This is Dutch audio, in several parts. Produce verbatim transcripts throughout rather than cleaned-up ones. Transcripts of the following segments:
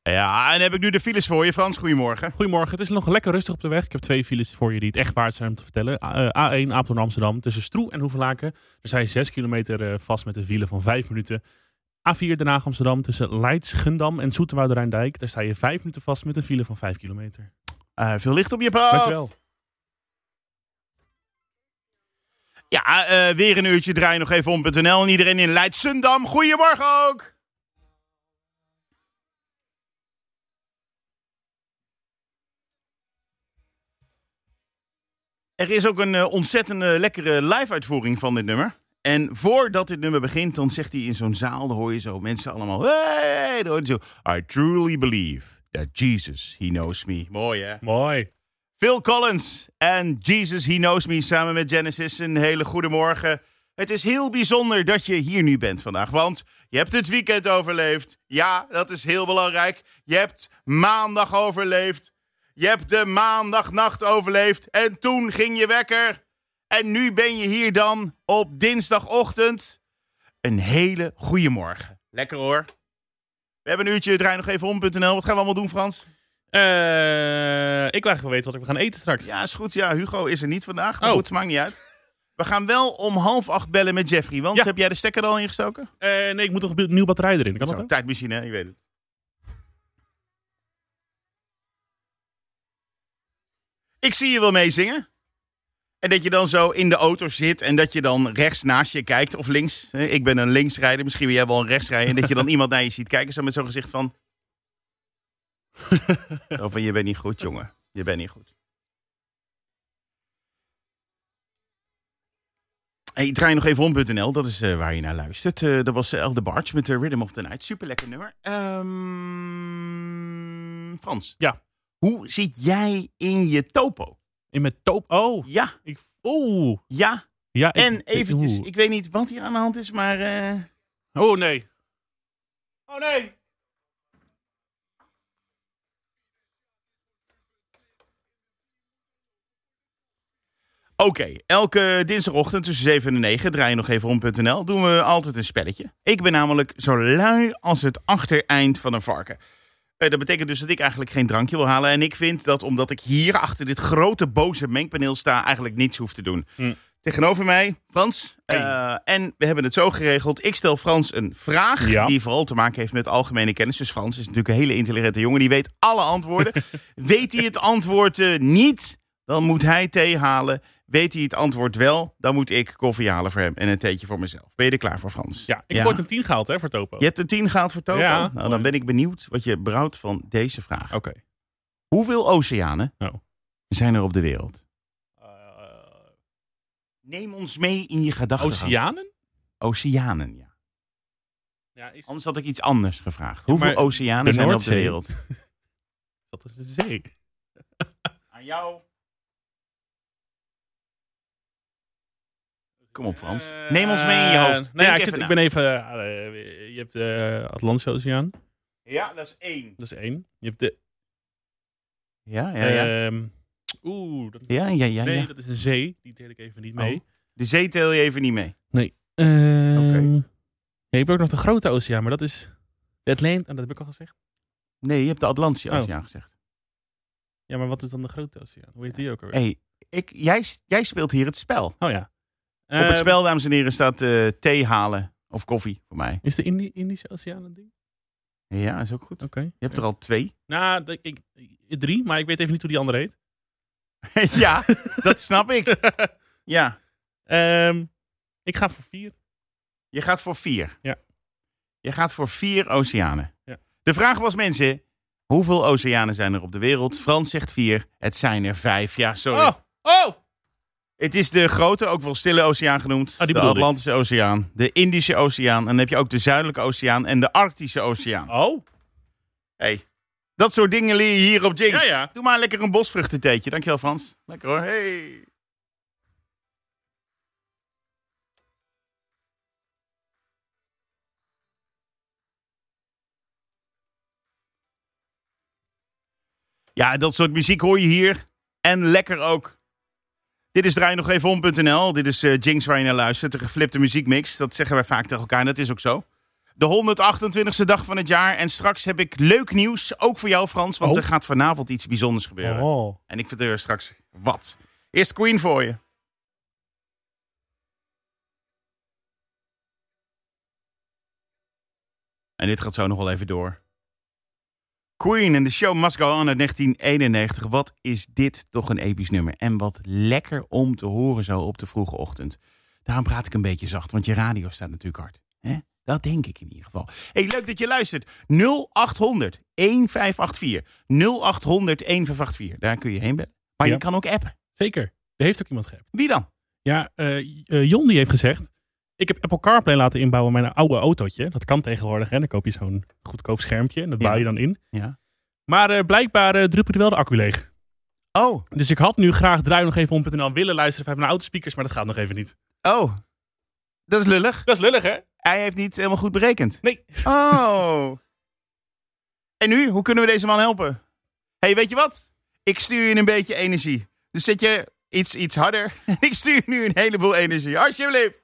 Ja, en dan heb ik nu de files voor je, Frans. Goedemorgen. Goedemorgen, het is nog lekker rustig op de weg. Ik heb twee files voor je die het echt waard zijn om te vertellen. Uh, A één, Apeldoorn-Amsterdam, tussen Stroe en Hoevelaken. Er zijn zes kilometer uh, vast met een file van vijf minuten. A vier, Den Haag-Amsterdam, tussen Leidschendam en Zoeterwoude-Rijndijk. Daar sta je vijf minuten vast met een file van vijf kilometer. Uh, veel licht op je pad. Dankjewel. Ja, uh, weer een uurtje draai nog even om punt n l en iedereen in Leidschendam. Goedemorgen ook. Er is ook een uh, ontzettende lekkere live-uitvoering van dit nummer. En voordat dit nummer begint, dan zegt hij in zo'n zaal, dan hoor je zo mensen allemaal, hey, dan hoor je zo, I truly believe that Jesus, he knows me. Mooi, hè? Mooi. Phil Collins en Jesus, he knows me, samen met Genesis. Een hele goede morgen. Het is heel bijzonder dat je hier nu bent vandaag, want je hebt het weekend overleefd. Ja, dat is heel belangrijk. Je hebt maandag overleefd. Je hebt de maandagnacht overleefd en toen ging je wekker. En nu ben je hier dan op dinsdagochtend. Een hele goede morgen. Lekker hoor. We hebben een uurtje, draai nog even om punt n l. Wat gaan we allemaal doen, Frans? Uh, ik wil eigenlijk wel weten wat we gaan eten straks. Ja, is goed. Ja, Hugo is er niet vandaag. Maar oh. goed, maakt niet uit. We gaan wel om half acht bellen met Jeffrey. Want ja. heb jij de stekker er al ingestoken? Uh, nee, ik moet nog een nieuwe batterij erin. Kan Zo, dat ook? Tijdmachine, hè? Je weet het. Ik zie je wel meezingen. En dat je dan zo in de auto zit en dat je dan rechts naast je kijkt of links. Ik ben een linksrijder, misschien wil jij wel een rechtsrijder. En dat je dan iemand naar je ziet kijken zo met zo'n gezicht van... Of van, je bent niet goed, jongen. Je bent niet goed. Hey, draai nog even om punt n l. Dat is uh, waar je naar luistert. Uh, dat was El DeBarge met de Rhythm of the Night. Super lekker nummer. Um, Frans. Ja. Hoe zit jij in je topo? In mijn top? Oh. Ja. Ik, oeh. Ja. Ja. Ik, en eventjes, ik, ik weet niet wat hier aan de hand is, maar... Uh... Oh nee. Oh nee. Oké, okay, elke dinsdagochtend tussen zeven en negen, draai je nog even om punt n l, doen we altijd een spelletje. Ik ben namelijk zo lui als het achtereind van een varken. Uh, dat betekent dus dat ik eigenlijk geen drankje wil halen. En ik vind dat omdat ik hier achter dit grote boze mengpaneel sta, eigenlijk niets hoef te doen. Hm. Tegenover mij, Frans. Hey. Uh, en we hebben het zo geregeld. Ik stel Frans een vraag ja. die vooral te maken heeft met algemene kennis. Dus Frans is natuurlijk een hele intelligente jongen. Die weet alle antwoorden. Weet hij het antwoord uh, niet, dan moet hij thee halen. Weet hij het antwoord wel, dan moet ik koffie halen voor hem en een theetje voor mezelf. Ben je er klaar voor, Frans? Ja, ik heb ja. ooit een tien gehaald hè, voor Topo. Je hebt een tien gehaald voor Topo? Ja. Nou, dan ben ik benieuwd wat je brouwt van deze vraag. Oké. Okay. Hoeveel oceanen oh. zijn er op de wereld? Uh, Neem ons mee in je gedachten. Oceanen? Oceanen, ja. ja is... Anders had ik iets anders gevraagd. Ja, Hoeveel oceanen zijn er op de wereld? Dat is een zee. Aan jou... Kom op, Frans. Uh, Neem ons mee in je hoofd. Nou ja, ik, zit, ik ben even... Uh, je hebt de uh, Atlantische Oceaan. Ja, dat is één. Dat is één. Je hebt de... Ja, ja, ja. Uh, Oeh. Dat... Ja, ja, ja. Nee, ja. dat is een zee. Die tel ik even niet mee. Oh. De zee tel je even niet mee? Nee. Uh, Oké. Okay. Ja, je hebt ook nog de Grote Oceaan, maar dat is... De Atlantic... Oh, dat heb ik al gezegd. Nee, je hebt de Atlantische Oceaan oh. gezegd. Ja, maar wat is dan de Grote Oceaan? Hoe heet die ook alweer? Hey, ik, jij, jij speelt hier het spel. Oh ja. Op het spel, dames en heren, staat uh, thee halen of koffie voor mij. Is de Indi- Indische Oceaan een ding? Ja, is ook goed. Okay. Je hebt er al twee. Nou, de, ik, drie, maar ik weet even niet hoe die andere heet. Ja, dat snap ik. Ja. Um, ik ga voor vier. Je gaat voor vier? Ja. Je gaat voor vier oceanen. Ja. De vraag was, mensen, hoeveel oceanen zijn er op de wereld? Frans zegt vier. Het zijn er vijf. Ja, sorry. Oh! Oh! Het is de grote, ook wel Stille Oceaan genoemd. Oh, de Atlantische ik. Oceaan, de Indische Oceaan. En dan heb je ook de Zuidelijke Oceaan en de Arctische Oceaan. Oh. Hey, dat soort dingen leer je hier op Jinx. Ja, ja. Doe maar lekker een bosvruchtentheetje. Dankjewel, Frans. Lekker hoor. Hey. Ja, dat soort muziek hoor je hier. En lekker ook. Dit is draai nog even om punt n l. Dit is uh, Jinx waar je naar luistert. De geflipte muziekmix. Dat zeggen wij vaak tegen elkaar en dat is ook zo. De honderdachtentwintigste dag van het jaar. En straks heb ik leuk nieuws, ook voor jou Frans. Want Oh. er gaat vanavond iets bijzonders gebeuren. Oh. En ik vertel je straks wat. Eerst Queen voor je. En dit gaat zo nog wel even door. Queen en The Show Must Go On uit negentien eenennegentig. Wat is dit toch een episch nummer. En wat lekker om te horen zo op de vroege ochtend. Daarom praat ik een beetje zacht, want je radio staat natuurlijk hard. Hè? Dat denk ik in ieder geval. Hey, leuk dat je luistert. nul acht honderd vijftienhonderd achtenveertig. nul acht honderd vijftienhonderd. Daar kun je heen bellen. Maar Ja. je kan ook appen. Zeker. Er heeft ook iemand geappt. Wie dan? Ja, uh, uh, Jon die heeft gezegd... Ik heb Apple CarPlay laten inbouwen in mijn oude autootje. Dat kan tegenwoordig. Hè? Dan koop je zo'n goedkoop schermpje. En dat bouw je dan in. Ja. Maar uh, blijkbaar uh, druppelde wel de accu leeg. Oh. Dus ik had nu graag draai nog even om punt n l willen luisteren vanuit mijn autospeakers. Maar dat gaat nog even niet. Oh. Dat is lullig. Dat is lullig, hè? Hij heeft niet helemaal goed berekend. Nee. Oh. En nu? Hoe kunnen we deze man helpen? Hey, weet je wat? Ik stuur je een beetje energie. Dus zet je iets, iets harder. En ik stuur je nu een heleboel energie. Alsjeblieft.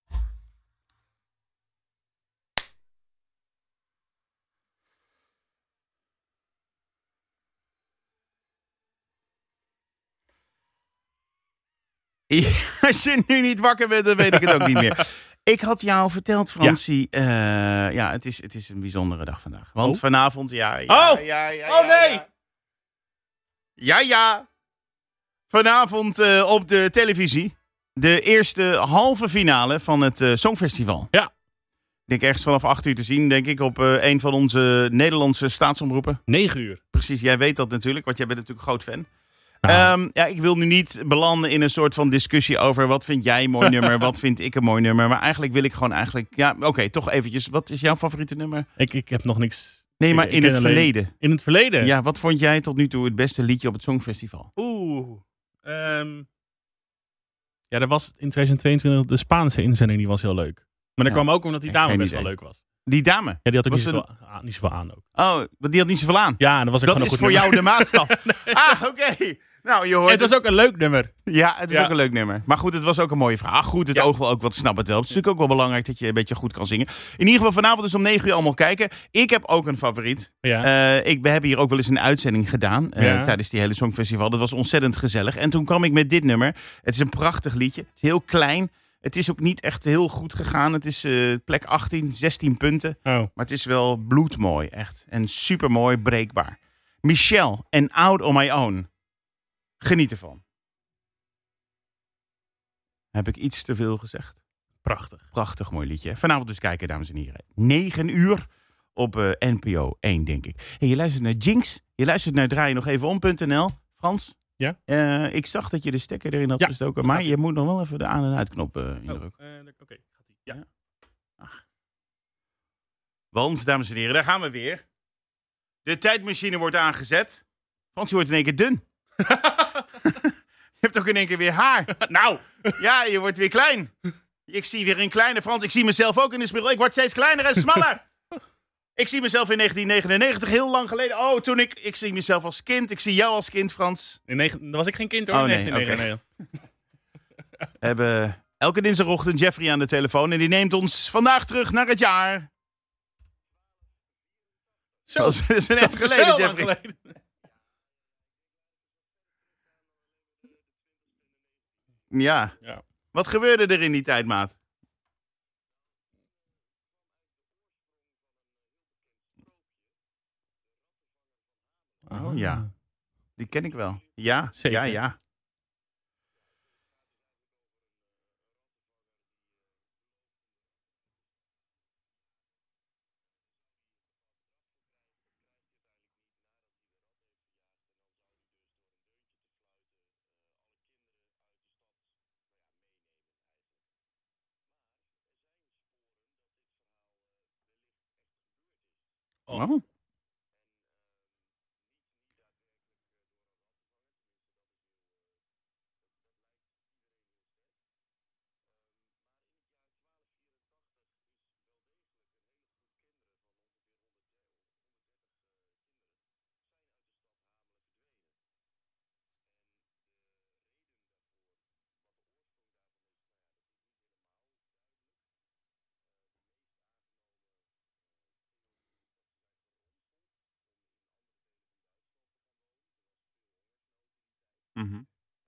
Ja, als je nu niet wakker bent, dan weet ik het ook niet meer. Ik had jou verteld, Fransie. Ja, uh, ja het, is, het is een bijzondere dag vandaag. Want oh. vanavond, ja, ja, oh. ja, ja. Oh nee! Ja, ja. ja. Vanavond uh, op de televisie. De eerste halve finale van het uh, Songfestival. Ja. Ik denk ergens vanaf acht uur te zien, denk ik, op uh, een van onze Nederlandse staatsomroepen. Negen uur. Precies, jij weet dat natuurlijk, want jij bent natuurlijk een groot fan. Nou. Um, ja, ik wil nu niet belanden in een soort van discussie over wat vind jij een mooi nummer, wat vind ik een mooi nummer. Maar eigenlijk wil ik gewoon eigenlijk, ja, oké, okay, toch eventjes. Wat is jouw favoriete nummer? Ik, ik heb nog niks. Nee, maar ik, in ik het alleen... verleden. In het verleden? Ja, wat vond jij tot nu toe het beste liedje op het Songfestival? Oeh. Um... Ja, er was in twintig tweeëntwintig de Spaanse inzending, die was heel leuk. Maar dat ja. kwam ook omdat die dame best idee. wel leuk was. Die dame? Ja, die had ook niet, een... zoveel, ah, niet zoveel aan ook. Oh, die had niet zoveel aan? Ja, dat was ook dat gewoon is een goed voor nummer. jou de maatstaf. nee. Ah, oké. Okay. Nou, je hoort het was het. ook een leuk nummer. Ja, het is ja. ook een leuk nummer. Maar goed, het was ook een mooie vraag. Goed, het ja. oog wel ook wat snap het wel. Het is natuurlijk ook wel belangrijk dat je een beetje goed kan zingen. In ieder geval vanavond dus om negen uur allemaal kijken. Ik heb ook een favoriet. Ja. Uh, ik, we hebben hier ook wel eens een uitzending gedaan uh, ja. tijdens die hele Songfestival. Dat was ontzettend gezellig. En toen kwam ik met dit nummer. Het is een prachtig liedje. Het is heel klein. Het is ook niet echt heel goed gegaan. Het is uh, plek achttien, zestien punten. Oh. Maar het is wel bloedmooi, echt. En supermooi breekbaar. Michelle en Out on My Own. Geniet ervan. Heb ik iets te veel gezegd? Prachtig. Prachtig mooi liedje. Vanavond dus kijken, dames en heren. negen uur op uh, N P O één, denk ik. Hey, je luistert naar Jinx. Je luistert naar draai nog even om punt n l. Frans? Ja? Uh, ik zag dat je de stekker erin had ja, gestoken. Maar je moet nog wel even de aan- en uitknop uh, indrukken. Oh, uh, Oké, okay. gaat ie. Ja. ja. Ach. Want, dames en heren, daar gaan we weer. De tijdmachine wordt aangezet. Frans, je wordt in één keer dun. Je hebt ook in één keer weer haar. Nou. Ja, je wordt weer klein. Ik zie weer een kleine Frans. Ik zie mezelf ook in de spiegel. Ik word steeds kleiner en smaller. Ik zie mezelf in negentien negenennegentig, heel lang geleden. Oh, toen ik... Ik zie mezelf als kind. Ik zie jou als kind, Frans. In negen, dan was ik geen kind hoor, oh, in nee, negentien negenennegentig. Okay. We hebben elke dinsdagochtend Jeffrey aan de telefoon. En die neemt ons vandaag terug naar het jaar. Zo, dat is net geleden, Jeffrey. Geleden. Ja. ja. Wat gebeurde er in die tijd, maat? Oh ja. Die ken ik wel. Ja, zeker. Ja, ja. Oh. Mm-hmm.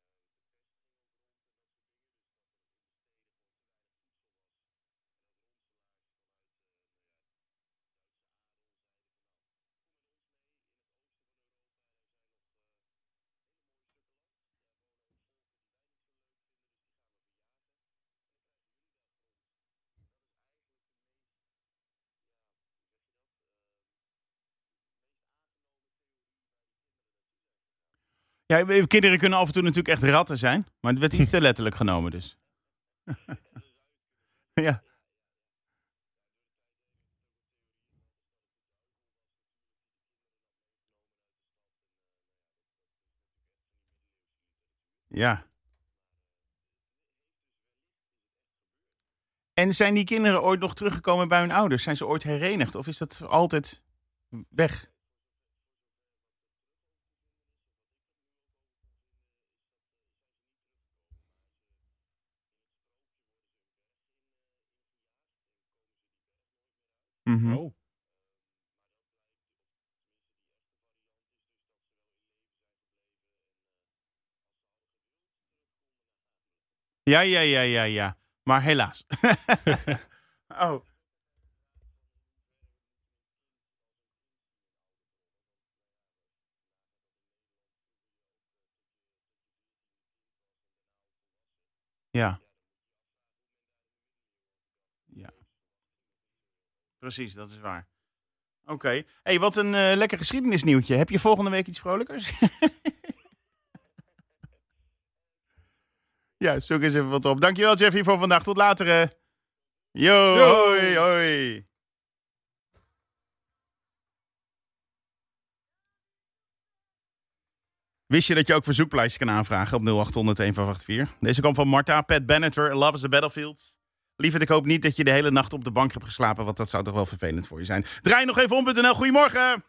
Ja, kinderen kunnen af en toe natuurlijk echt ratten zijn. Maar het werd iets te letterlijk genomen dus. Ja. Ja. En zijn die kinderen ooit nog teruggekomen bij hun ouders? Zijn ze ooit herenigd? Of is dat altijd weg? Mm-hmm. Oh. Ja, ja, ja, ja, ja. Maar helaas. Oh. Ja. Ja. Precies, dat is waar. Oké. Okay. Hey, wat een uh, lekker geschiedenisnieuwtje. Heb je volgende week iets vrolijkers? Ja, zoek eens even wat op. Dankjewel, Jeffy, voor vandaag. Tot later. Hè. Yo, Yo, hoi, hoi. Wist je dat je ook verzoeklijstjes kan aanvragen op nul acht honderd een vijf acht vier? Deze kwam van Marta, Pat Benatar, Love is a Battlefield. Lieverd, ik hoop niet dat je de hele nacht op de bank hebt geslapen, want dat zou toch wel vervelend voor je zijn. Draai nog even om punt n l. Goedemorgen.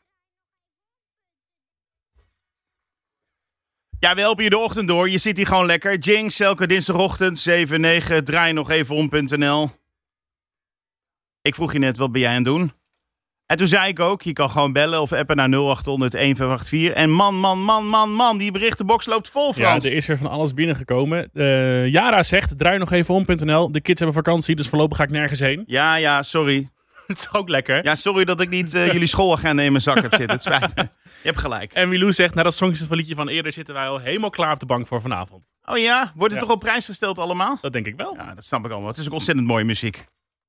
Ja, we helpen je de ochtend door. Je zit hier gewoon lekker. Jinx, elke dinsdagochtend, zeven, negen. Draai nog even om punt n l. Ik vroeg je net, wat ben jij aan het doen? En toen zei ik ook, je kan gewoon bellen of appen naar nul acht honderd een vijf acht vier. En man, man, man, man, man, die berichtenbox loopt vol, Frans. Ja, er is er van alles binnengekomen. Uh, Jara zegt, draai nog even om punt n l. De kids hebben vakantie, dus voorlopig ga ik nergens heen. Ja, ja, sorry. Het is ook lekker. Ja, sorry dat ik niet uh, jullie schoolagenda in mijn zak heb zitten. Het spijt me. Je hebt gelijk. En Milou zegt, na dat songfestivalliedje van eerder zitten wij al helemaal klaar op de bank voor vanavond. Oh ja? Wordt het ja. toch op prijs gesteld allemaal? Dat denk ik wel. Ja, dat snap ik allemaal. Het is ook ontzettend mooie muziek.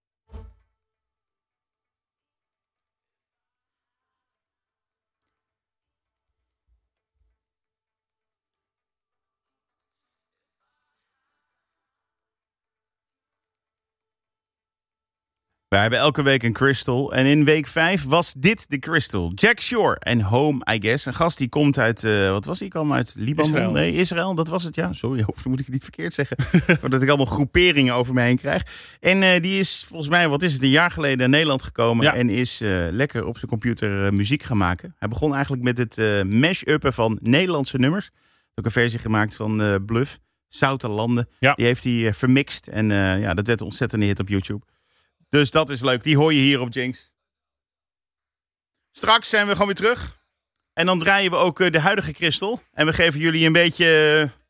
We hebben elke week een crystal. En in week vijf was dit de crystal. Jack Shore en Home, I guess. Een gast die komt uit, uh, wat was die? Kwam uit Libanon? Israël. Nee, Israël, dat was het, ja. Sorry, hopelijk moet ik het niet verkeerd zeggen. Voordat ik allemaal groeperingen over me heen krijg. En uh, die is volgens mij, wat is het, een jaar geleden naar Nederland gekomen. Ja. En is uh, lekker op zijn computer uh, muziek gaan maken. Hij begon eigenlijk met het uh, mash-uppen van Nederlandse nummers. Hij heeft ook een versie gemaakt van uh, Bluff, Zoute Landen. Ja. Die heeft hij uh, vermixt. En uh, ja, dat werd een ontzettende hit op YouTube. Dus dat is leuk. Die hoor je hier op Jinx. Straks zijn we gewoon weer terug. En dan draaien we ook de huidige Crystal. En we geven jullie een beetje